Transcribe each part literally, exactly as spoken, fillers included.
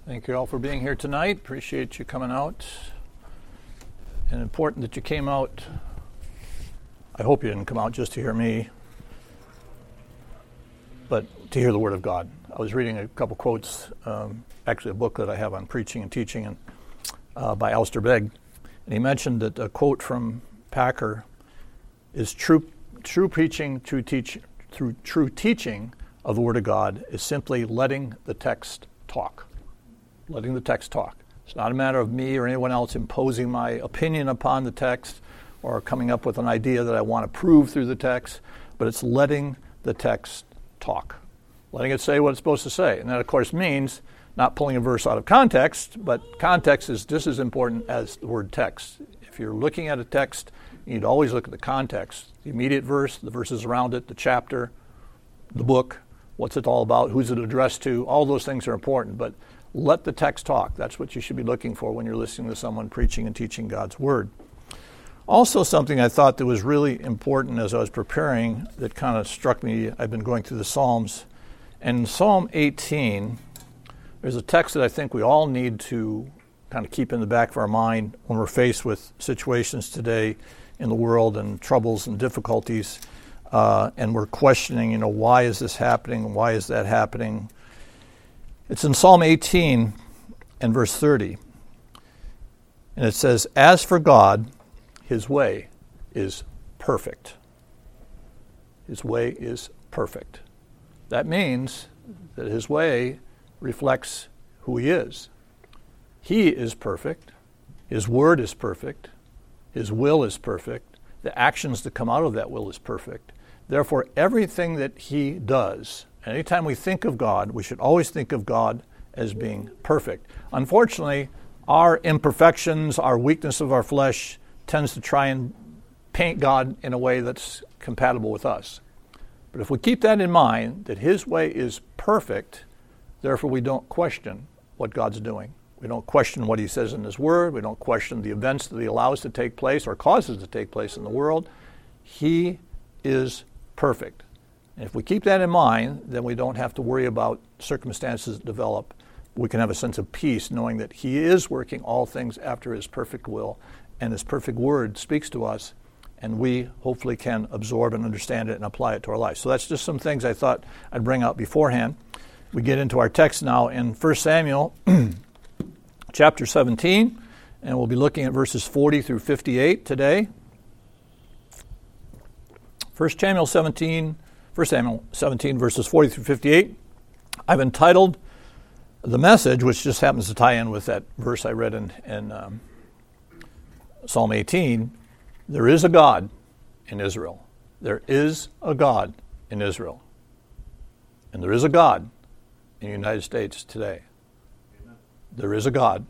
Thank you all for being here tonight. Appreciate you coming out. And important that you came out. I hope you didn't come out just to hear me, but to hear the Word of God. I was reading a couple quotes, um, actually a book that I have on preaching and teaching, and uh, by Alistair Begg. And he mentioned that a quote from Packer is true true preaching, true teach, through true teaching of the Word of God is simply letting the text talk. Letting the text talk. It's not a matter of me or anyone else imposing my opinion upon the text or coming up with an idea that I want to prove through the text, but it's letting the text talk. Letting it say what it's supposed to say. And that, of course, means not pulling a verse out of context, but context is just as important as the word text. If you're looking at a text, you need to always look at the context. The immediate verse, the verses around it, the chapter, the book, what's it all about, who's it addressed to, all those things are important, but let the text talk. That's what you should be looking for when you're listening to someone preaching and teaching God's Word. Also, something I thought that was really important as I was preparing that kind of struck me, I've been going through the Psalms, and in Psalm eighteen, there's a text that I think we all need to kind of keep in the back of our mind when we're faced with situations today in the world and troubles and difficulties, uh, and we're questioning, you know, why is this happening? Why is that happening? It's in Psalm eighteen and verse thirty. And it says, "As for God, His way is perfect." His way is perfect. That means that His way reflects who He is. He is perfect. His word is perfect. His will is perfect. The actions that come out of that will is perfect. Therefore, everything that He does, anytime we think of God, we should always think of God as being perfect. Unfortunately, our imperfections, our weakness of our flesh tends to try and paint God in a way that's compatible with us. But if we keep that in mind, that His way is perfect, therefore we don't question what God's doing. We don't question what He says in His Word. We don't question the events that He allows to take place or causes to take place in the world. He is perfect. And if we keep that in mind, then we don't have to worry about circumstances that develop. We can have a sense of peace knowing that He is working all things after His perfect will, and His perfect word speaks to us, and we hopefully can absorb and understand it and apply it to our life. So that's just some things I thought I'd bring out beforehand. We get into our text now in First Samuel chapter seventeen, and we'll be looking at verses forty through fifty-eight today. First Samuel seventeen, First Samuel seventeen, verses forty through fifty-eight. I've entitled the message, which just happens to tie in with that verse I read in, in um, Psalm eighteen, "There is a God in Israel." There is a God in Israel. And there is a God in the United States today. Amen. There is a God.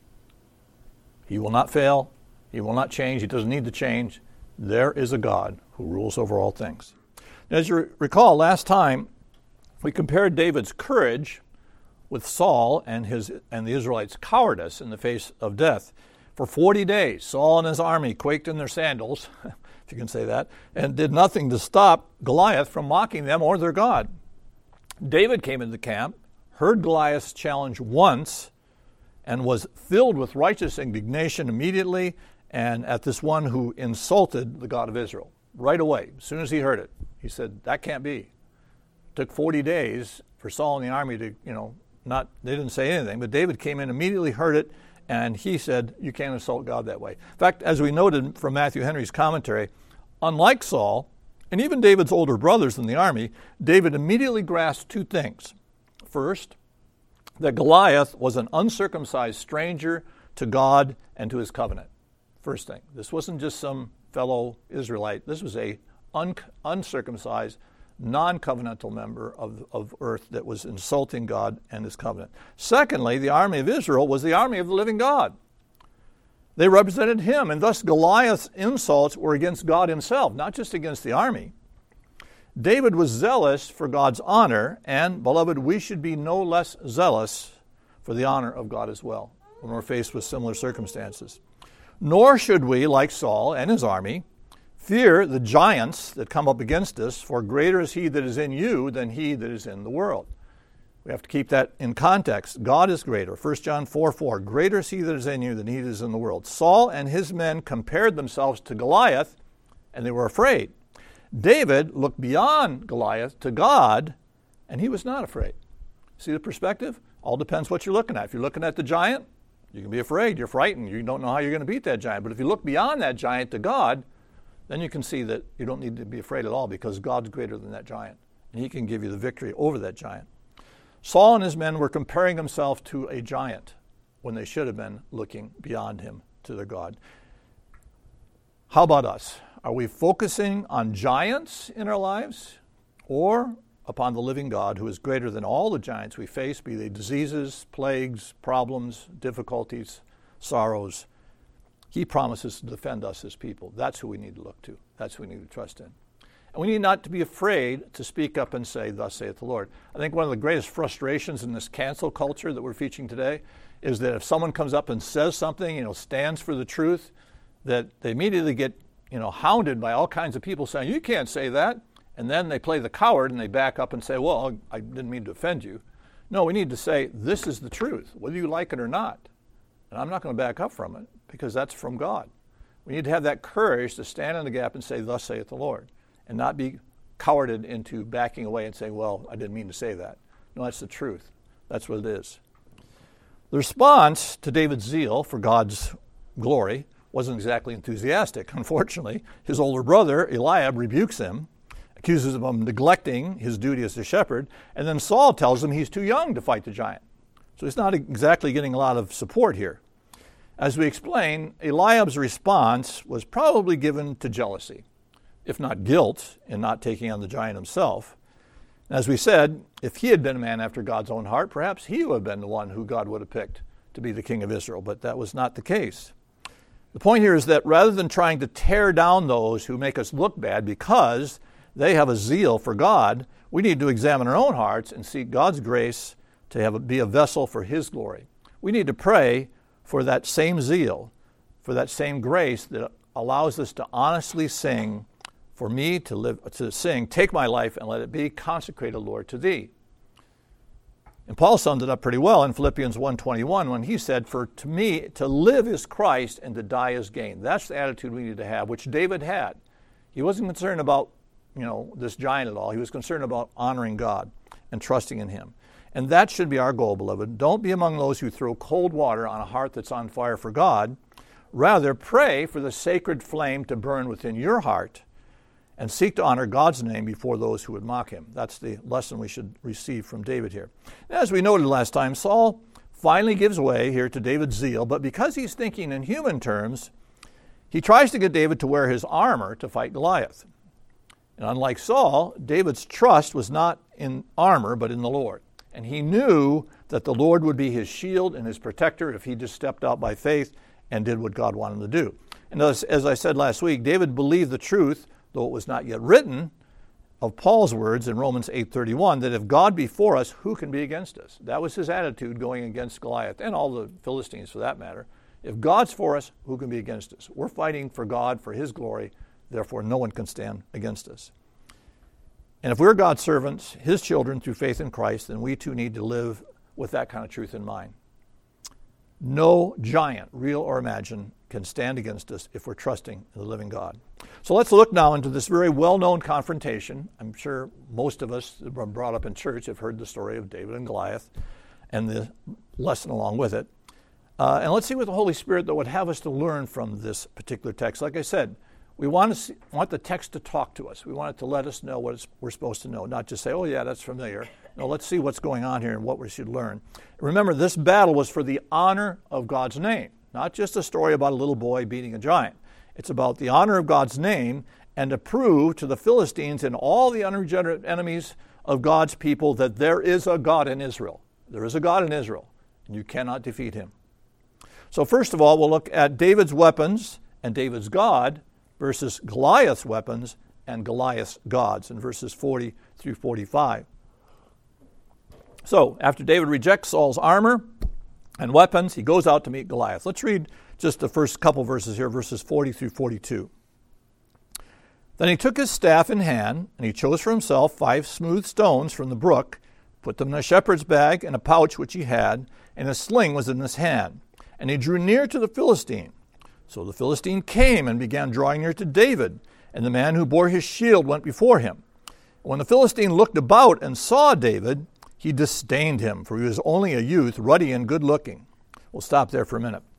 He will not fail. He will not change. He doesn't need to change. There is a God who rules over all things. As you recall, last time we compared David's courage with Saul and his and the Israelites' cowardice in the face of death. For forty days, Saul and his army quaked in their sandals, if you can say that, and did nothing to stop Goliath from mocking them or their God. David came into the camp, heard Goliath's challenge once, and was filled with righteous indignation immediately and at this one who insulted the God of Israel. Right away, as soon as he heard it, he said, that can't be. It took forty days for Saul and the army to, you know, not, they didn't say anything, but David came in, immediately heard it, and he said, you can't insult God that way. In fact, as we noted from Matthew Henry's commentary, unlike Saul, and even David's older brothers in the army, David immediately grasped two things. First, that Goliath was an uncircumcised stranger to God and to His covenant. First thing. This wasn't just some fellow Israelite. This was a un- uncircumcised, non-covenantal member of, of earth that was insulting God and His covenant. Secondly, the army of Israel was the army of the living God. They represented Him, and thus Goliath's insults were against God Himself, not just against the army. David was zealous for God's honor, and, beloved, we should be no less zealous for the honor of God as well when we're faced with similar circumstances. Nor should we, like Saul and his army, fear the giants that come up against us, for greater is He that is in you than he that is in the world. We have to keep that in context. God is greater. First John four four, greater is he that is in you than he that is in the world. Saul and his men compared themselves to Goliath, and they were afraid. David looked beyond Goliath to God, and he was not afraid. See the perspective? All depends what you're looking at. If you're looking at the giant, you can be afraid. You're frightened. You don't know how you're going to beat that giant. But if you look beyond that giant to God, then you can see that you don't need to be afraid at all because God's greater than that giant. And he can give you the victory over that giant. Saul and his men were comparing themselves to a giant when they should have been looking beyond him to their God. How about us? Are we focusing on giants in our lives or upon the living God who is greater than all the giants we face, be they diseases, plagues, problems, difficulties, sorrows? He promises to defend us as people. That's who we need to look to. That's who we need to trust in. And we need not to be afraid to speak up and say, thus saith the Lord. I think one of the greatest frustrations in this cancel culture that we're featuring today is that if someone comes up and says something, you know, stands for the truth, that they immediately get, you know, hounded by all kinds of people saying, you can't say that. And then they play the coward and they back up and say, well, I didn't mean to offend you. No, we need to say, this is the truth, whether you like it or not. And I'm not going to back up from it because that's from God. We need to have that courage to stand in the gap and say, thus saith the Lord, and not be cowarded into backing away and saying, well, I didn't mean to say that. No, that's the truth. That's what it is. The response to David's zeal for God's glory wasn't exactly enthusiastic. Unfortunately, his older brother, Eliab, rebukes him, accuses him of neglecting his duty as a shepherd, and then Saul tells him he's too young to fight the giant. So he's not exactly getting a lot of support here. As we explain, Eliab's response was probably given to jealousy, if not guilt, in not taking on the giant himself. As we said, if he had been a man after God's own heart, perhaps he would have been the one who God would have picked to be the king of Israel, but that was not the case. The point here is that rather than trying to tear down those who make us look bad because they have a zeal for God, we need to examine our own hearts and seek God's grace to have a, be a vessel for his glory. We need to pray for that same zeal, for that same grace that allows us to honestly sing, for me to live to sing, take my life and let it be consecrated, Lord, to thee. And Paul summed it up pretty well in Philippians one twenty-one when he said, for to me to live is Christ and to die is gain. That's the attitude we need to have, which David had. He wasn't concerned about, you know, this giant at all. He was concerned about honoring God and trusting in him. And that should be our goal, beloved. Don't be among those who throw cold water on a heart that's on fire for God. Rather, pray for the sacred flame to burn within your heart and seek to honor God's name before those who would mock him. That's the lesson we should receive from David here. As we noted last time, Saul finally gives way here to David's zeal, but because he's thinking in human terms, he tries to get David to wear his armor to fight Goliath. And unlike Saul, David's trust was not in armor, but in the Lord. And he knew that the Lord would be his shield and his protector if he just stepped out by faith and did what God wanted him to do. And as, as I said last week, David believed the truth, though it was not yet written, of Paul's words in Romans eight thirty-one, that if God be for us, who can be against us? That was his attitude going against Goliath, and all the Philistines for that matter. If God's for us, who can be against us? We're fighting for God, for his glory, therefore no one can stand against us. And if we're God's servants, his children through faith in Christ, then we too need to live with that kind of truth in mind. No giant, real or imagined, can stand against us if we're trusting in the living God. So let's look now into this very well-known confrontation. I'm sure most of us who are brought up in church have heard the story of David and Goliath and the lesson along with it. Uh, and let's see what the Holy Spirit that would have us to learn from this particular text. Like I said, we want to see, want the text to talk to us. We want it to let us know what it's, we're supposed to know, not just say, oh yeah, that's familiar. No, let's see what's going on here and what we should learn. Remember, this battle was for the honor of God's name, not just a story about a little boy beating a giant. It's about the honor of God's name and to prove to the Philistines and all the unregenerate enemies of God's people that there is a God in Israel. There is a God in Israel, and you cannot defeat him. So first of all, we'll look at David's weapons and David's God versus Goliath's weapons and Goliath's gods in verses forty through forty-five. So, after David rejects Saul's armor and weapons, he goes out to meet Goliath. Let's read just the first couple verses here, verses forty through forty-two. Then he took his staff in hand, and he chose for himself five smooth stones from the brook put them in a shepherd's bag and a pouch which he had, and a sling was in his hand. And he drew near to the Philistine. So the Philistine came and began drawing near to David, and the man who bore his shield went before him. When the Philistine looked about and saw David, he disdained him, for he was only a youth, ruddy and good-looking. We'll stop there for a minute.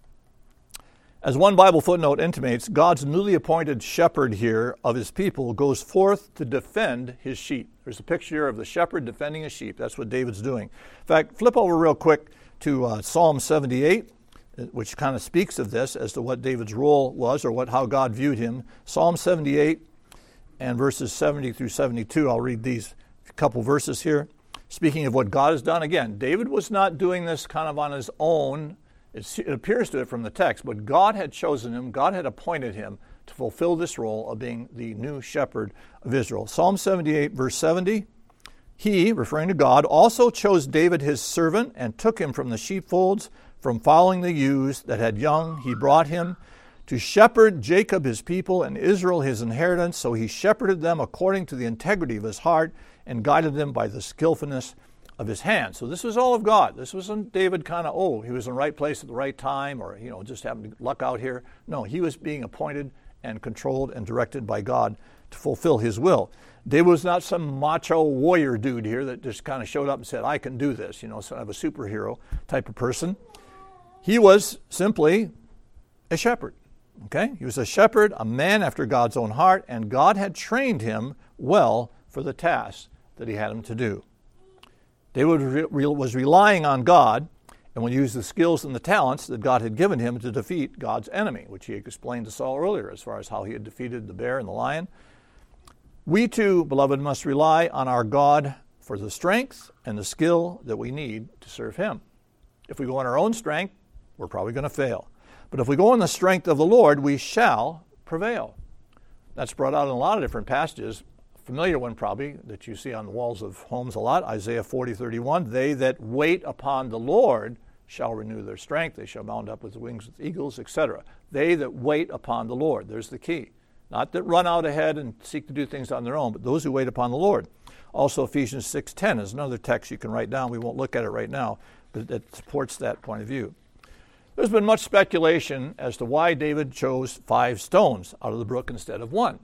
As one Bible footnote intimates, God's newly appointed shepherd here of his people goes forth to defend his sheep. There's a picture of the shepherd defending his sheep. That's what David's doing. In fact, flip over real quick to uh, Psalm seventy-eight, which kind of speaks of this as to what David's role was or what how God viewed him. Psalm seventy-eight and verses seventy through seventy-two. I'll read these couple verses here. Speaking of what God has done, again, David was not doing this kind of on his own. It appears to it from the text, but God had chosen him, God had appointed him to fulfill this role of being the new shepherd of Israel. Psalm seventy-eight, verse seventy, he, referring to God, also chose David his servant and took him from the sheepfolds, from following the ewes that had young. He brought him to shepherd Jacob his people and Israel his inheritance. So he shepherded them according to the integrity of his heart and guided them by the skillfulness of his hand. So this was all of God. This wasn't David kind of, oh, he was in the right place at the right time, or, you know, just happened to luck out here. No, he was being appointed and controlled and directed by God to fulfill his will. David was not some macho warrior dude here that just kind of showed up and said, I can do this, you know, sort of a superhero type of person. He was simply a shepherd, okay? He was a shepherd, a man after God's own heart, and God had trained him well for the task that he had him to do. David was relying on God and would use the skills and the talents that God had given him to defeat God's enemy, which he explained to Saul earlier as far as how he had defeated the bear and the lion. We too, beloved, must rely on our God for the strength and the skill that we need to serve him. If we go on our own strength, we're probably going to fail. But if we go on the strength of the Lord, we shall prevail. That's brought out in a lot of different passages. Familiar one probably that you see on the walls of homes a lot, Isaiah forty thirty-one. They that wait upon the Lord shall renew their strength. They shall mount up with wings of eagles, et cetera. They that wait upon the Lord. There's the key. Not that run out ahead and seek to do things on their own, but those who wait upon the Lord. Also, Ephesians six ten is another text you can write down. We won't look at it right now, but it supports that point of view. There's been much speculation as to why David chose five stones out of the brook instead of one.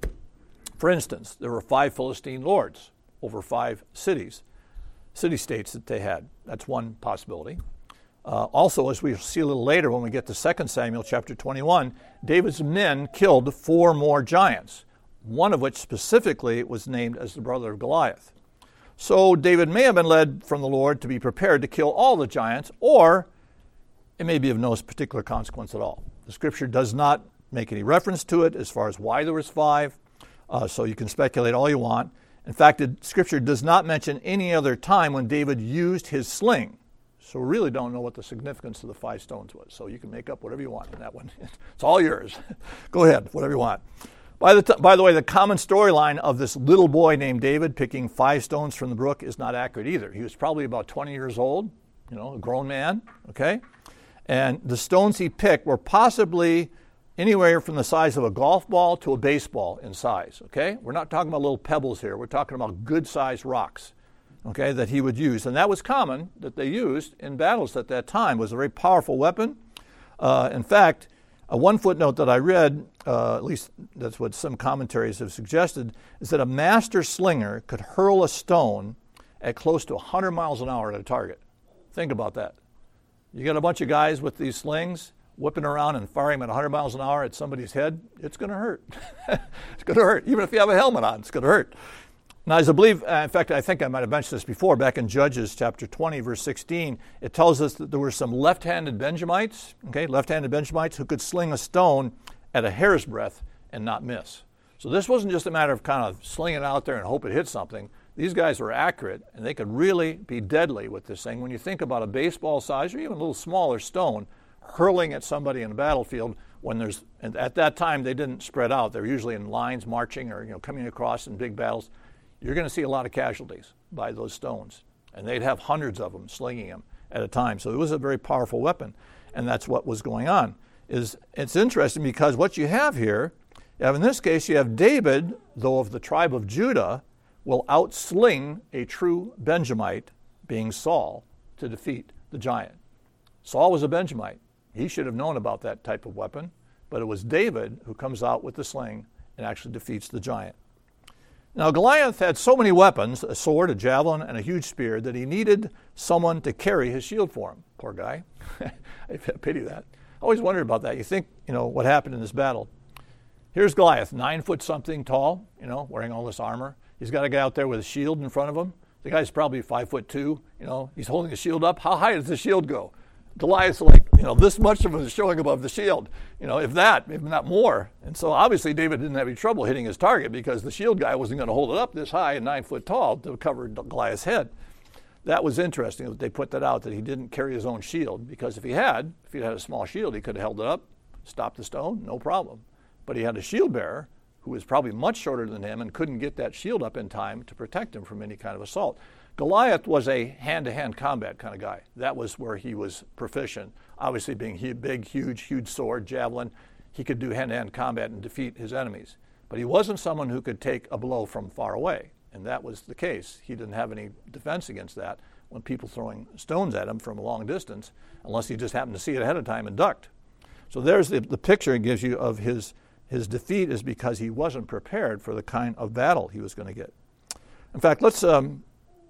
For instance, there were five Philistine lords over five cities, city-states that they had. That's one possibility. Uh, also, as we see a little later when we get to Second Samuel chapter twenty-one, David's men killed four more giants, one of which specifically was named as the brother of Goliath. So David may have been led from the Lord to be prepared to kill all the giants, or it may be of no particular consequence at all. The scripture does not make any reference to it as far as why there was five. Uh, so you can speculate all you want. In fact, the scripture does not mention any other time when David used his sling. So we really don't know what the significance of the five stones was. So you can make up whatever you want in that one. It's all yours. Go ahead, whatever you want. By the, t- by the way, the common storyline of this little boy named David picking five stones from the brook is not accurate either. He was probably about twenty years old, you know, a grown man, okay? And the stones he picked were possibly anywhere from the size of a golf ball to a baseball in size, okay? We're not talking about little pebbles here. We're talking about good-sized rocks, okay, that he would use. And that was common that they used in battles at that time. It was a very powerful weapon. Uh, in fact, uh, one footnote that I read, uh, at least that's what some commentaries have suggested, is that a master slinger could hurl a stone at close to one hundred miles an hour at a target. Think about that. You got a bunch of guys with these slings whipping around and firing them at one hundred miles an hour at somebody's head, it's going to hurt. It's going to hurt. Even if you have a helmet on, it's going to hurt. Now, as I believe, uh, in fact, I think I might have mentioned this before, back in Judges chapter twenty, verse sixteen, it tells us that there were some left-handed Benjamites, okay, left-handed Benjamites who could sling a stone at a hair's breadth and not miss. So this wasn't just a matter of kind of slinging it out there and hope it hits something. These guys were accurate, and they could really be deadly with this thing. When you think about a baseball size or even a little smaller stone hurling at somebody in a battlefield, when there's, and at that time they didn't spread out. They're usually in lines marching or, you know, coming across in big battles. You're going to see a lot of casualties by those stones. And they'd have hundreds of them slinging them at a time. So it was a very powerful weapon. And that's what was going on. Is it's interesting because what you have here, you have in this case, you have David, though of the tribe of Judah, will outsling a true Benjamite, being Saul, to defeat the giant. Saul was a Benjamite. He should have known about that type of weapon, but it was David who comes out with the sling and actually defeats the giant. Now, Goliath had so many weapons, a sword, a javelin, and a huge spear, that he needed someone to carry his shield for him. Poor guy. I pity that. I always wondered about that. You think, you know, what happened in this battle. Here's Goliath, nine foot something tall, you know, wearing all this armor. He's got a guy out there with a shield in front of him. The guy's probably five foot two, you know. He's holding the shield up. How high does the shield go? Goliath's like, you know, this much of it is showing above the shield, you know, if that, if not more. And so obviously David didn't have any trouble hitting his target because the shield guy wasn't going to hold it up this high and nine foot tall to cover Goliath's head. That was interesting that they put that out, that he didn't carry his own shield, because if he had, if he had a small shield, he could have held it up, stopped the stone, no problem. But he had a shield bearer who was probably much shorter than him and couldn't get that shield up in time to protect him from any kind of assault. Goliath was a hand-to-hand combat kind of guy. That was where he was proficient. Obviously, being he, big, huge, huge sword, javelin, he could do hand-to-hand combat and defeat his enemies. But he wasn't someone who could take a blow from far away, and that was the case. He didn't have any defense against that when people throwing stones at him from a long distance, unless he just happened to see it ahead of time and ducked. So there's the, the picture it gives you of his, his defeat is because he wasn't prepared for the kind of battle he was going to get. In fact, let's... Um,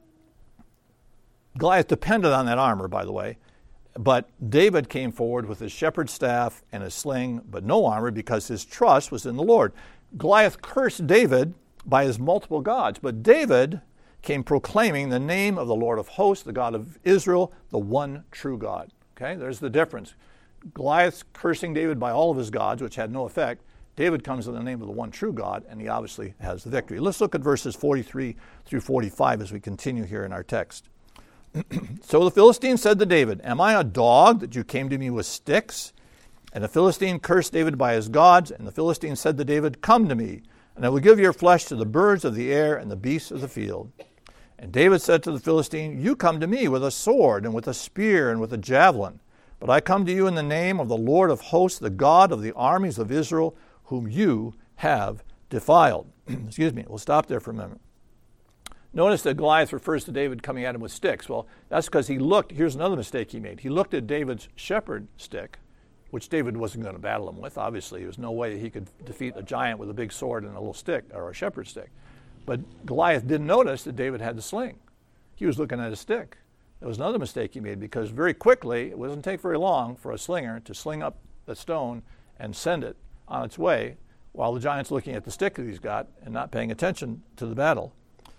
Goliath depended on that armor, by the way, but David came forward with his shepherd's staff and his sling, but no armor, because his trust was in the Lord. Goliath cursed David by his multiple gods, but David came proclaiming the name of the Lord of hosts, the God of Israel, the one true God. Okay, there's the difference. Goliath's cursing David by all of his gods, which had no effect. David comes in the name of the one true God, and he obviously has the victory. Let's look at verses forty-three through forty-five as we continue here in our text. So the Philistine said to David, "Am I a dog that you came to me with sticks?" And the Philistine cursed David by his gods, and the Philistine said to David, "Come to me, and I will give your flesh to the birds of the air and the beasts of the field." And David said to the Philistine, "You come to me with a sword and with a spear and with a javelin, but I come to you in the name of the Lord of hosts, the God of the armies of Israel, whom you have defiled." Excuse me, we'll stop there for a minute. Notice that Goliath refers to David coming at him with sticks. Well, that's because he looked, here's another mistake he made. He looked at David's shepherd stick, which David wasn't going to battle him with, obviously. There was no way he could defeat a giant with a big sword and a little stick, or a shepherd stick. But Goliath didn't notice that David had the sling. He was looking at a stick. That was another mistake he made, because very quickly, it doesn't take very long for a slinger to sling up the stone and send it on its way, while the giant's looking at the stick that he's got and not paying attention to the battle.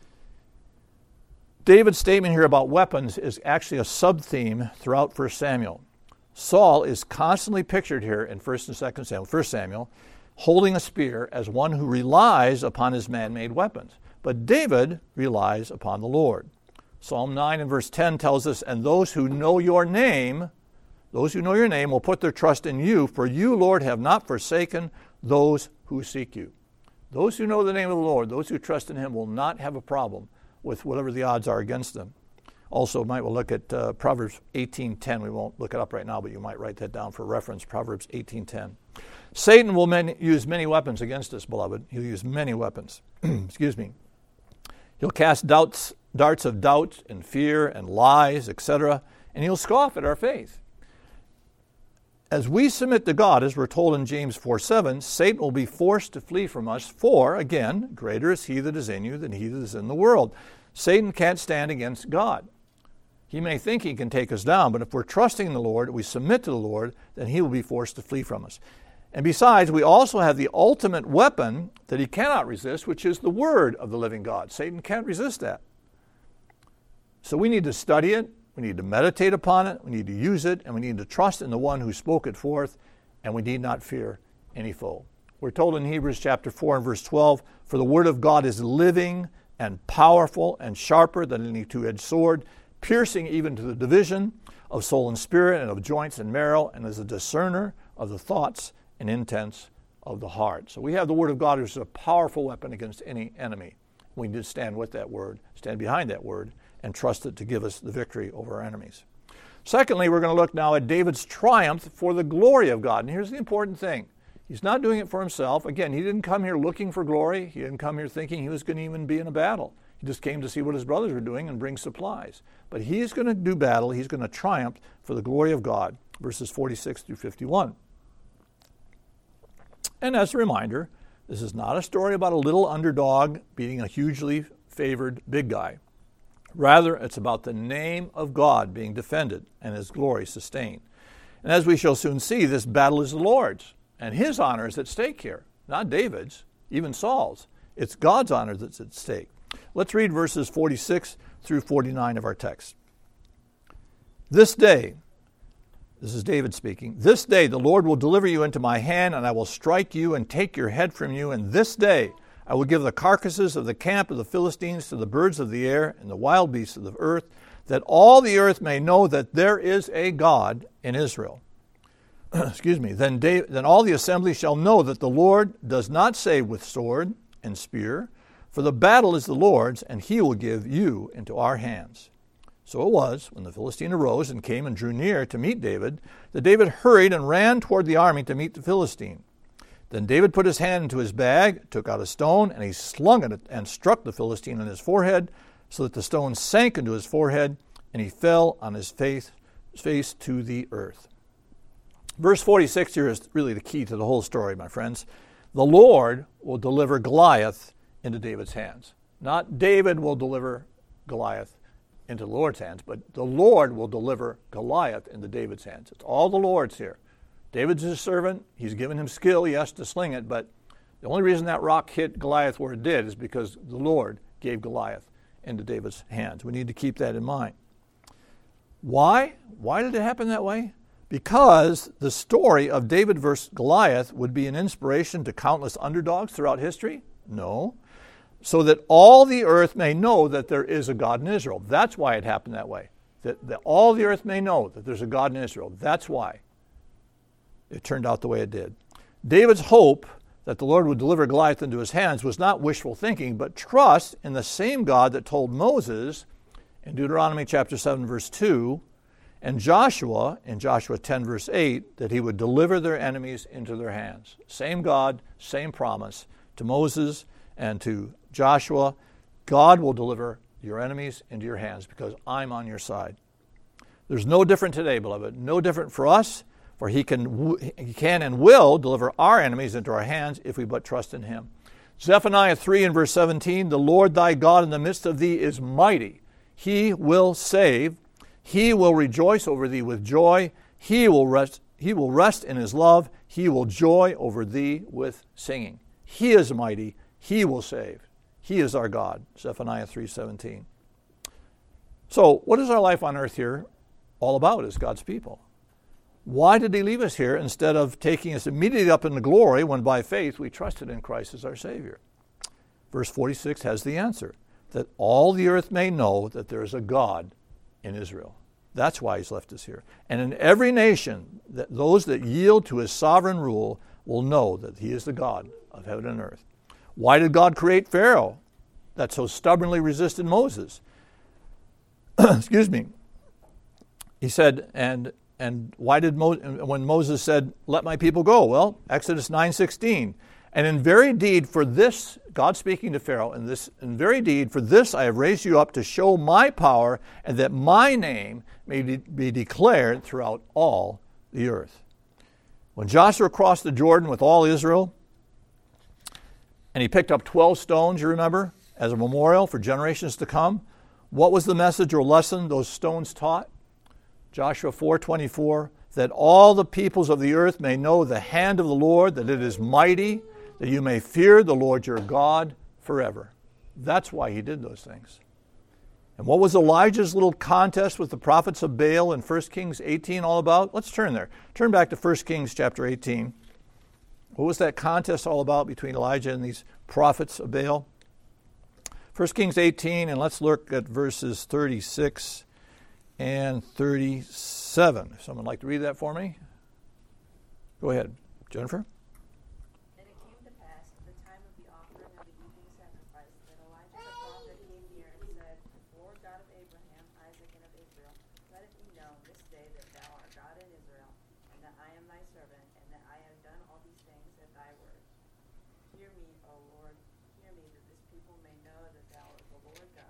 David's statement here about weapons is actually a sub-theme throughout First Samuel. Saul is constantly pictured here in First and Second Samuel, First Samuel, holding a spear as one who relies upon his man-made weapons. But David relies upon the Lord. Psalm nine and verse ten tells us, "And those who know your name, those who know your name will put their trust in you, for you, Lord, have not forsaken those who seek you." Those who know the name of the Lord, those who trust in him, will not have a problem with whatever the odds are against them. Also, might we'll look at uh, Proverbs eighteen ten. We won't look it up right now, but you might write that down for reference, Proverbs eighteen ten. Satan will many, use many weapons against us, beloved. He'll use many weapons. Excuse me. He'll cast doubts, darts of doubt and fear and lies, et cetera, and he'll scoff at our faith. As we submit to God, as we're told in James four seven, Satan will be forced to flee from us, for, again, greater is he that is in you than he that is in the world. Satan can't stand against God. He may think he can take us down, but if we're trusting in the Lord, we submit to the Lord, then he will be forced to flee from us. And besides, we also have the ultimate weapon that he cannot resist, which is the word of the living God. Satan can't resist that. So we need to study it. We need to meditate upon it, we need to use it, and we need to trust in the one who spoke it forth, and we need not fear any foe. We're told in Hebrews chapter four and verse twelve, "For the word of God is living and powerful and sharper than any two-edged sword, piercing even to the division of soul and spirit and of joints and marrow, and is a discerner of the thoughts and intents of the heart." So we have the word of God, which is a powerful weapon against any enemy. We need to stand with that word, stand behind that word, and trust it to give us the victory over our enemies. Secondly, we're going to look now at David's triumph for the glory of God. And here's the important thing. He's not doing it for himself. Again, he didn't come here looking for glory. He didn't come here thinking he was going to even be in a battle. He just came to see what his brothers were doing and bring supplies. But he's going to do battle. He's going to triumph for the glory of God, verses forty-six through fifty-one. And as a reminder, this is not a story about a little underdog beating a hugely favored big guy. Rather, it's about the name of God being defended and his glory sustained. And as we shall soon see, this battle is the Lord's, and his honor is at stake here, not David's, even Saul's. It's God's honor that's at stake. Let's read verses forty-six through forty-nine of our text. This day, this is David speaking, this day the Lord will deliver you into my hand, and I will strike you and take your head from you, and this day I will give the carcasses of the camp of the Philistines to the birds of the air and the wild beasts of the earth, that all the earth may know that there is a God in Israel. Excuse me. Then, David, then all the assembly shall know that the Lord does not save with sword and spear, for the battle is the Lord's, and he will give you into our hands. So it was, when the Philistine arose and came and drew near to meet David, that David hurried and ran toward the army to meet the Philistine. Then David put his hand into his bag, took out a stone, and he slung it and struck the Philistine on his forehead, so that the stone sank into his forehead, and he fell on his face, face to the earth. Verse forty-six here is really the key to the whole story, my friends. The Lord will deliver Goliath into David's hands. Not David will deliver Goliath into the Lord's hands, but the Lord will deliver Goliath into David's hands. It's all the Lord's here. David's his servant. He's given him skill. He has to sling it, but the only reason that rock hit Goliath where it did is because the Lord gave Goliath into David's hands. We need to keep that in mind. Why? Why did it happen that way? Because the story of David versus Goliath would be an inspiration to countless underdogs throughout history? No. So that all the earth may know that there is a God in Israel. That's why it happened that way. That, that all the earth may know that there's a God in Israel. That's why it turned out the way it did. David's hope that the Lord would deliver Goliath into his hands was not wishful thinking, but trust in the same God that told Moses in Deuteronomy chapter seven, verse two, and Joshua in Joshua ten, verse eight, that he would deliver their enemies into their hands. Same God, same promise to Moses and to Joshua. God will deliver your enemies into your hands because I'm on your side. There's no different today, beloved. No different for us, for he can, he can and will deliver our enemies into our hands if we but trust in him. Zephaniah three and verse seventeen, the Lord thy God in the midst of thee is mighty. He will save. He will rejoice over thee with joy. He will rest, he will rest in his love. He will joy over thee with singing. He is mighty. He will save. He is our God. Zephaniah three seventeen. So what is our life on earth here all about as God's people? Why did he leave us here instead of taking us immediately up into glory when by faith we trusted in Christ as our Savior? Verse forty-six has the answer, that all the earth may know that there is a God in Israel. That's why he's left us here. And in every nation, that those that yield to his sovereign rule will know that he is the God of heaven and earth. Why did God create Pharaoh that so stubbornly resisted Moses? Excuse me. He said, and and why did Mo- when Moses said, let my people go? Well, Exodus nine sixteen. And in very deed for this, God speaking to Pharaoh, in this, in very deed for this I have raised you up to show my power, and that my name may de- be declared throughout all the earth. When Joshua crossed the Jordan with all Israel, and he picked up twelve stones, you remember, as a memorial for generations to come, what was the message or lesson those stones taught? Joshua four twenty-four, that all the peoples of the earth may know the hand of the Lord, that it is mighty, that you may fear the Lord your God forever. That's why he did those things. And what was Elijah's little contest with the prophets of Baal in First Kings eighteen all about? Let's turn there. Turn back to First Kings chapter eighteen. What was that contest all about between Elijah and these prophets of Baal? First Kings eighteen, and let's look at verses thirty-six and thirty-seven. If someone would like to read that for me? Go ahead. Jennifer? And it came to pass at the time of the offering of the evening sacrifice that Elijah the prophet came near and said, Lord God of Abraham, Isaac, and of Israel, let it be known this day that thou art God in Israel, and that I am thy servant, and that I have done all these things at thy word. Hear me, O Lord, hear me, that this people may know that thou art the Lord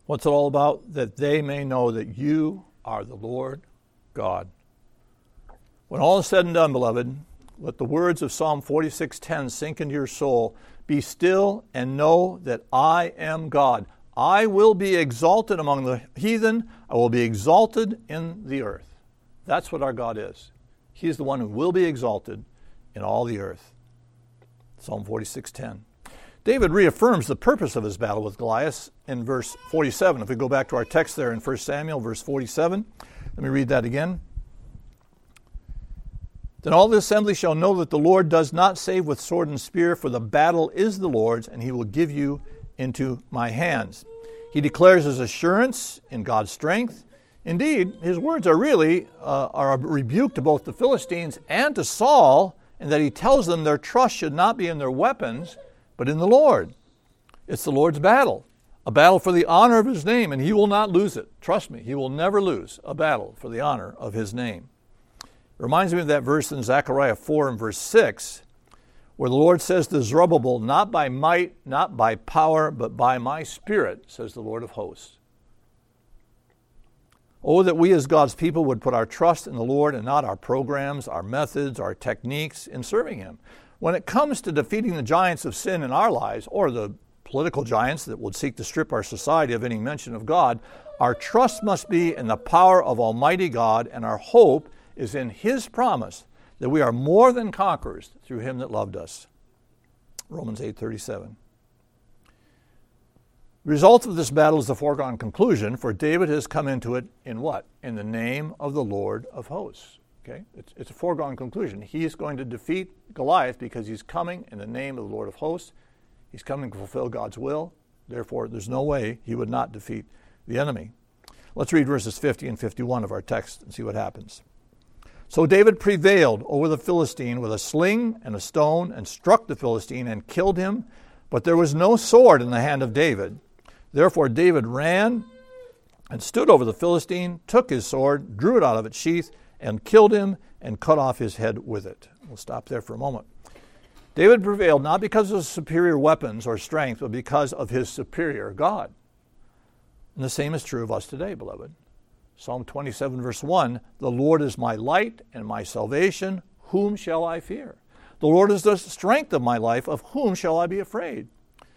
What's it all about? That they may know that you are the Lord God. When all is said and done, beloved, let the words of Psalm forty-six ten sink into your soul. Be still and know that I am God. I will be exalted among the heathen. I will be exalted in the earth. That's what our God is. He is the one who will be exalted in all the earth. Psalm forty-six ten. David reaffirms the purpose of his battle with Goliath in verse forty-seven. If we go back to our text there in First Samuel, verse forty-seven, let me read that again. Then all the assembly shall know that the Lord does not save with sword and spear, for the battle is the Lord's, and he will give you into my hands. He declares his assurance in God's strength. Indeed, his words are really uh, are a rebuke to both the Philistines and to Saul, in that he tells them their trust should not be in their weapons, but in the Lord. It's the Lord's battle, a battle for the honor of his name, and he will not lose it. Trust me, he will never lose a battle for the honor of his name. It reminds me of that verse in Zechariah four and verse six, where the Lord says to Zerubbabel, not by might, not by power, but by my Spirit, says the Lord of hosts. Oh, that we as God's people would put our trust in the Lord and not our programs, our methods, our techniques in serving him. When it comes to defeating the giants of sin in our lives, or the political giants that would seek to strip our society of any mention of God, our trust must be in the power of Almighty God, and our hope is in his promise that we are more than conquerors through him that loved us. Romans eight thirty-seven. The result of this battle is a foregone conclusion, for David has come into it in what? In the name of the Lord of hosts. Okay? It's, it's a foregone conclusion. He is going to defeat Goliath because he's coming in the name of the Lord of hosts. He's coming to fulfill God's will. Therefore, there's no way he would not defeat the enemy. Let's read verses fifty and fifty-one of our text and see what happens. So David prevailed over the Philistine with a sling and a stone, and struck the Philistine and killed him, but there was no sword in the hand of David. Therefore David ran and stood over the Philistine, took his sword, drew it out of its sheath, and killed him, and cut off his head with it. We'll stop there for a moment. David prevailed not because of superior weapons or strength, but because of his superior God. And the same is true of us today, beloved. Psalm twenty-seven, verse one, the Lord is my light and my salvation. Whom shall I fear? The Lord is the strength of my life. Of whom shall I be afraid?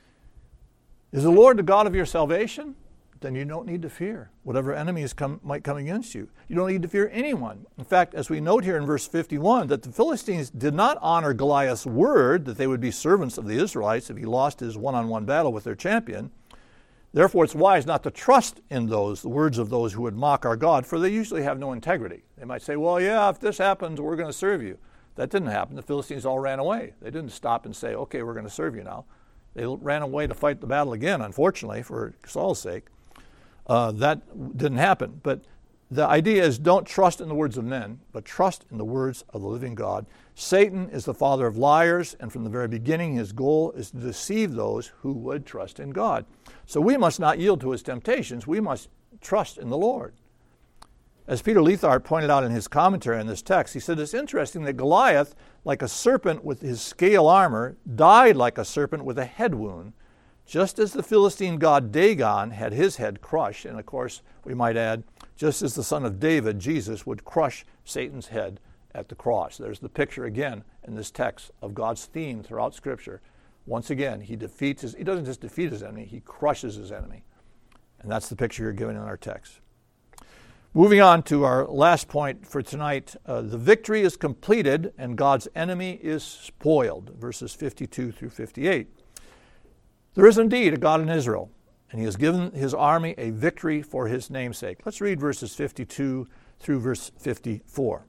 Is the Lord the God of your salvation? Then you don't need to fear whatever enemies come, might come against you. You don't need to fear anyone. In fact, as we note here in verse fifty-one, that the Philistines did not honor Goliath's word that they would be servants of the Israelites if he lost his one-on-one battle with their champion. Therefore, it's wise not to trust in those, the words of those who would mock our God, for they usually have no integrity. They might say, well, yeah, if this happens, we're going to serve you. That didn't happen. The Philistines all ran away. They didn't stop and say, okay, we're going to serve you now. They ran away to fight the battle again, unfortunately, for Saul's sake. Uh, that didn't happen. But the idea is don't trust in the words of men, but trust in the words of the living God. Satan is the father of liars, and from the very beginning his goal is to deceive those who would trust in God. So we must not yield to his temptations. We must trust in the Lord. As Peter Leithart pointed out in his commentary on this text, he said it's interesting that Goliath, like a serpent with his scale armor, died like a serpent with a head wound, just as the Philistine god Dagon had his head crushed. And of course, we might add, just as the son of David, Jesus, would crush Satan's head at the cross. There's the picture again in this text of God's theme throughout Scripture. Once again, he defeats his, he doesn't just defeat his enemy, he crushes his enemy. And that's the picture you're given in our text. Moving on to our last point for tonight, uh, the victory is completed and God's enemy is spoiled, verses fifty-two through fifty-eight. There is indeed a God in Israel, and he has given his army a victory for his namesake. Let's read verses fifty-two through verse fifty-four.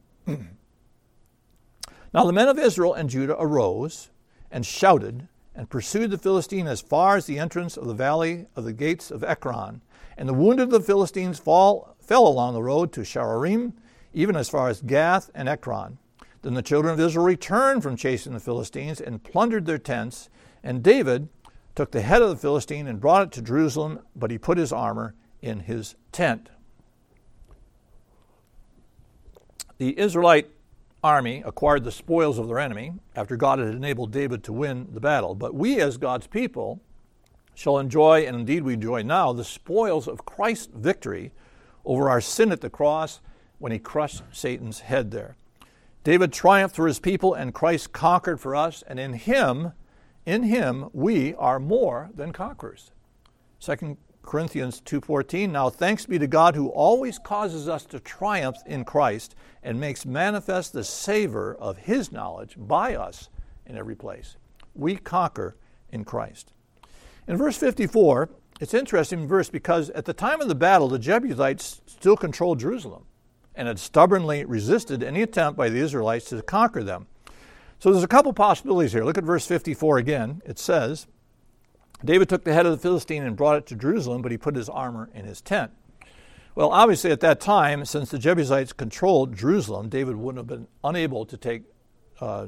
Now the men of Israel and Judah arose and shouted and pursued the Philistine as far as the entrance of the valley of the gates of Ekron. And the wounded of the Philistines fall, fell along the road to Shararim, even as far as Gath and Ekron. Then the children of Israel returned from chasing the Philistines and plundered their tents. And David took the head of the Philistine and brought it to Jerusalem, but he put his armor in his tent. The Israelite army acquired the spoils of their enemy after God had enabled David to win the battle. But we as God's people shall enjoy, and indeed we enjoy now, the spoils of Christ's victory over our sin at the cross when he crushed Satan's head there. David triumphed for his people, and Christ conquered for us, and in him, in him, we are more than conquerors. Second Corinthians two fourteen, now thanks be to God who always causes us to triumph in Christ and makes manifest the savor of his knowledge by us in every place. We conquer in Christ. In verse fifty-four, it's an interesting verse because at the time of the battle, the Jebusites still controlled Jerusalem and had stubbornly resisted any attempt by the Israelites to conquer them. So there's a couple possibilities here. Look at verse fifty-four again. It says, David took the head of the Philistine and brought it to Jerusalem, but he put his armor in his tent. Well, obviously at that time, since the Jebusites controlled Jerusalem, David wouldn't have been unable to take uh,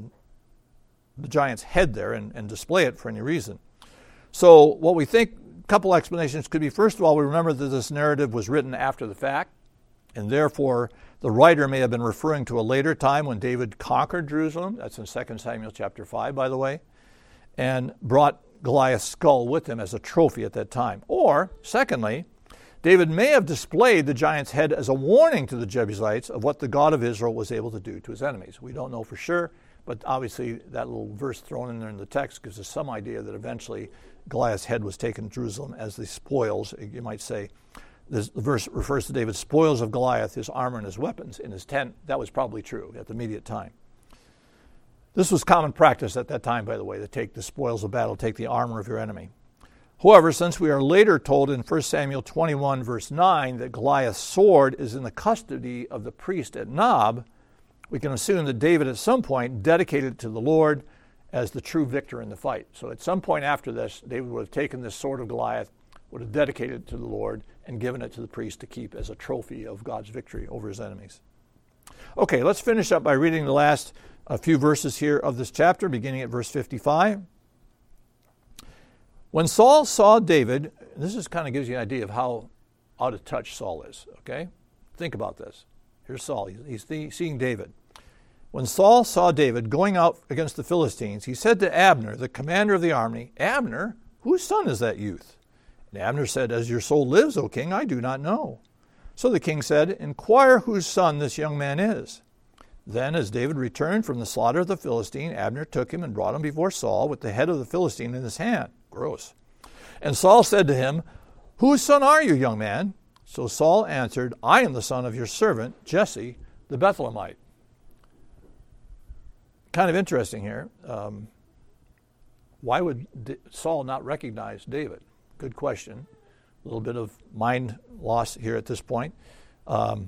the giant's head there and, and display it for any reason. So what we think, a couple explanations could be, first of all, we remember that this narrative was written after the fact, and therefore the writer may have been referring to a later time when David conquered Jerusalem. That's in Second Samuel chapter five, by the way, and brought Goliath's skull with him as a trophy at that time. Or, secondly, David may have displayed the giant's head as a warning to the Jebusites of what the God of Israel was able to do to his enemies. We don't know for sure, but obviously that little verse thrown in there in the text gives us some idea that eventually Goliath's head was taken to Jerusalem as the spoils, you might say. This, the verse refers to David's spoils of Goliath, his armor and his weapons in his tent. That was probably true at the immediate time. This was common practice at that time, by the way, to take the spoils of battle, take the armor of your enemy. However, since we are later told in First Samuel twenty-one, verse nine, that Goliath's sword is in the custody of the priest at Nob, we can assume that David at some point dedicated it to the Lord as the true victor in the fight. So at some point after this, David would have taken this sword of Goliath, would have dedicated it to the Lord, and given it to the priest to keep as a trophy of God's victory over his enemies. Okay, let's finish up by reading the last a few verses here of this chapter, beginning at verse fifty-five. When Saul saw David, this is kind of gives you an idea of how out of touch Saul is, okay? Think about this. Here's Saul. He's, he's seeing David. When Saul saw David going out against the Philistines, he said to Abner, the commander of the army, Abner, whose son is that youth? And Abner said, as your soul lives, O king, I do not know. So the king said, inquire whose son this young man is. Then, as David returned from the slaughter of the Philistine, Abner took him and brought him before Saul with the head of the Philistine in his hand. Gross. And Saul said to him, whose son are you, young man? So Saul answered, I am the son of your servant, Jesse, the Bethlehemite. Kind of interesting here. Um, why would D- Saul not recognize David? Good question. A little bit of mind loss here at this point. Um,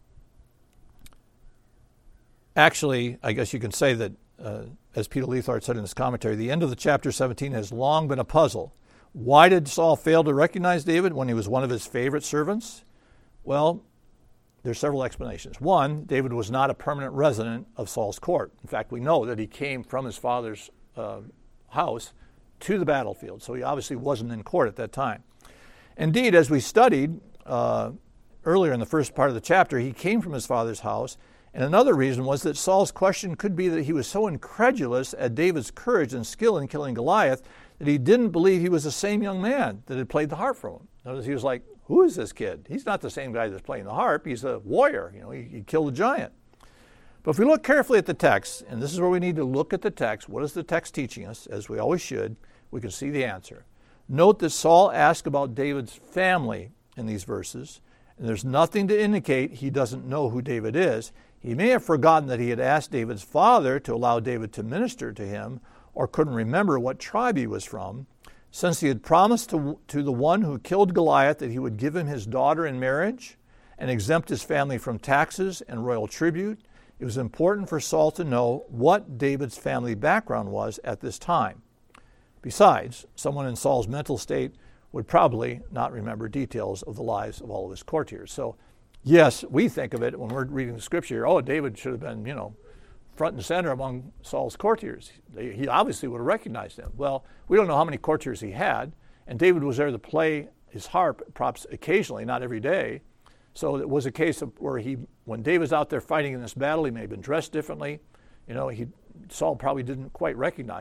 Actually, I guess you can say that, uh, as Peter Leithart said in his commentary, the end of the chapter seventeen has long been a puzzle. Why did Saul fail to recognize David when he was one of his favorite servants? Well, there's several explanations. One, David was not a permanent resident of Saul's court. In fact, we know that he came from his father's uh, house to the battlefield, so he obviously wasn't in court at that time. Indeed, as we studied uh, earlier in the first part of the chapter, he came from his father's house. And another reason was that Saul's question could be that he was so incredulous at David's courage and skill in killing Goliath that he didn't believe he was the same young man that had played the harp for him. Notice he was like, who is this kid? He's not the same guy that's playing the harp. He's a warrior. You know, he, he killed a giant. But if we look carefully at the text, and this is where we need to look at the text, what is the text teaching us, as we always should, we can see the answer. Note that Saul asked about David's family in these verses, and there's nothing to indicate he doesn't know who David is. He may have forgotten that he had asked David's father to allow David to minister to him, or couldn't remember what tribe he was from. Since he had promised to, to the one who killed Goliath that he would give him his daughter in marriage and exempt his family from taxes and royal tribute, it was important for Saul to know what David's family background was at this time. Besides, someone in Saul's mental state would probably not remember details of the lives of all of his courtiers. So, yes, we think of it when we're reading the scripture here, oh, David should have been, you know, front and center among Saul's courtiers. He obviously would have recognized them. Well, we don't know how many courtiers he had, and David was there to play his harp, perhaps occasionally, not every day. So it was a case of where he, when David's out there fighting in this battle, he may have been dressed differently. You know, he, Saul probably didn't quite recognize him.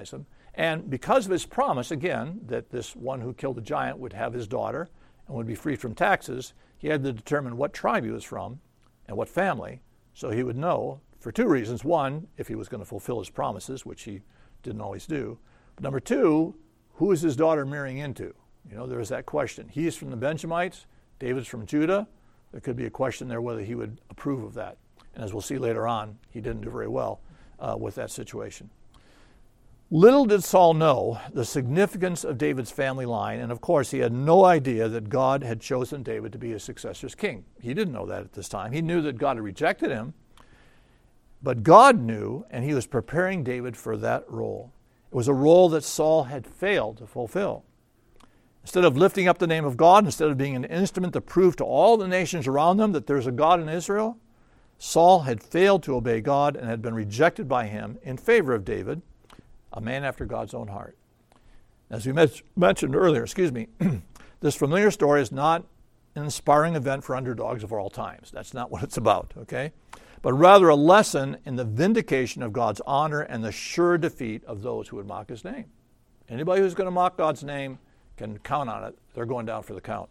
And because of his promise, again, that this one who killed the giant would have his daughter and would be free from taxes, he had to determine what tribe he was from and what family, so he would know for two reasons. One, if he was going to fulfill his promises, which he didn't always do. But number two, who is his daughter marrying into? You know, there is that question. He is from the Benjamites, David's from Judah. There could be a question there whether he would approve of that. And as we'll see later on, he didn't do very well uh, with that situation. Little did Saul know the significance of David's family line, and of course he had no idea that God had chosen David to be his successor as king. He didn't know that at this time. He knew that God had rejected him, but God knew, and he was preparing David for that role. It was a role that Saul had failed to fulfill. Instead of lifting up the name of God, instead of being an instrument to prove to all the nations around them that there's a God in Israel, Saul had failed to obey God and had been rejected by him in favor of David, a man after God's own heart. As we met, mentioned earlier, excuse me, this familiar story is not an inspiring event for underdogs of all times. That's not what it's about, okay? But rather a lesson in the vindication of God's honor and the sure defeat of those who would mock his name. Anybody who's going to mock God's name can count on it. They're going down for the count.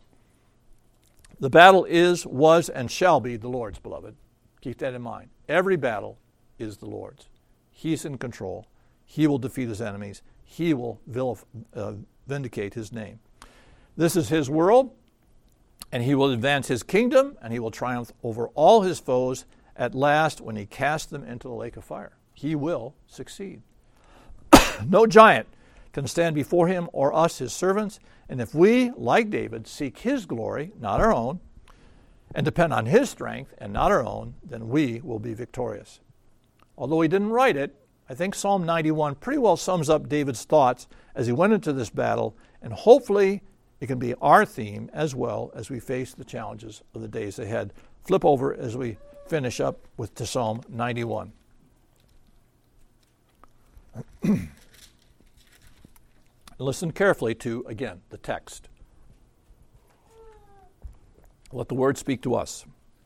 The battle is, was, and shall be the Lord's, beloved. Keep that in mind. Every battle is the Lord's. He's in control. He will defeat his enemies. He will vilif- uh, vindicate his name. This is his world, and he will advance his kingdom, and he will triumph over all his foes at last when he casts them into the lake of fire. He will succeed. No giant can stand before him or us, his servants, and if we, like David, seek his glory, not our own, and depend on his strength and not our own, then we will be victorious. Although he didn't write it, I think Psalm ninety-one pretty well sums up David's thoughts as he went into this battle, and hopefully it can be our theme as well as we face the challenges of the days ahead. Flip over as we finish up with to Psalm ninety-one. Listen carefully to, again, the text. Let the word speak to us.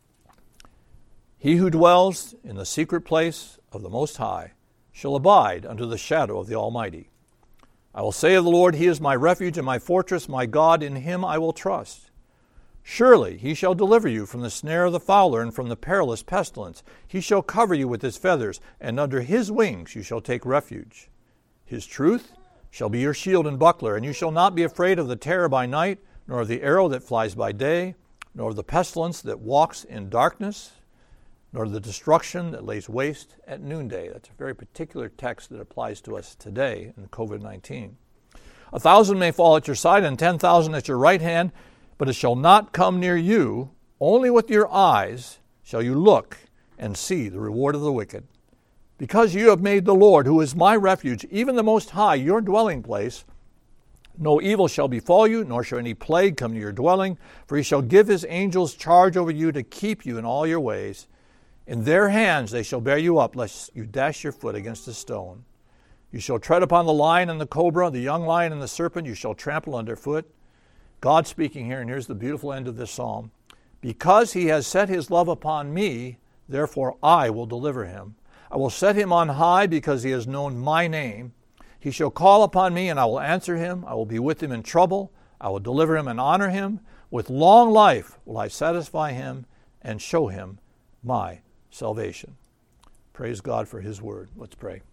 He who dwells in the secret place of the Most High shall abide under the shadow of the Almighty. I will say of the Lord, he is my refuge and my fortress, my God, in him I will trust. Surely he shall deliver you from the snare of the fowler and from the perilous pestilence. He shall cover you with his feathers, and under his wings you shall take refuge. His truth shall be your shield and buckler, and you shall not be afraid of the terror by night, nor of the arrow that flies by day, nor of the pestilence that walks in darkness, nor the destruction that lays waste at noonday. That's a very particular text that applies to us today in covid nineteen. A thousand may fall at your side and ten thousand at your right hand, but it shall not come near you. Only with your eyes shall you look and see the reward of the wicked. Because you have made the Lord, who is my refuge, even the Most High, your dwelling place, no evil shall befall you, nor shall any plague come to your dwelling, for he shall give his angels charge over you to keep you in all your ways. In their hands they shall bear you up, lest you dash your foot against a stone. You shall tread upon the lion and the cobra, the young lion and the serpent you shall trample underfoot. God speaking here, and here's the beautiful end of this psalm. Because he has set his love upon me, therefore I will deliver him. I will set him on high because he has known my name. He shall call upon me, and I will answer him. I will be with him in trouble. I will deliver him and honor him. With long life will I satisfy him and show him my salvation. Praise God for his word. Let's pray.